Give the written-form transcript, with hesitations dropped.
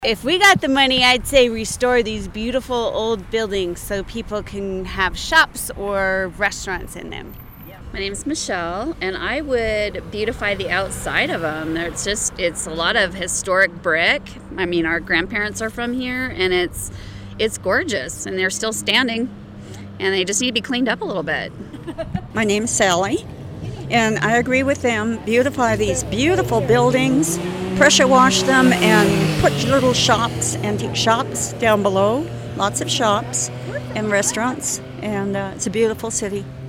If we got the money, I'd say restore these beautiful old buildings so people can have shops or restaurants in them. My name's Michelle, and I would beautify the outside of them. It's a lot of historic brick. I mean, our grandparents are from here, and it's gorgeous, and they're still standing, and they just need to be cleaned up a little bit. My name's Sally, and I agree with them. Beautify these beautiful buildings, pressure wash them, and put little shops, antique shops down below. Lots of shops and restaurants, and it's a beautiful city.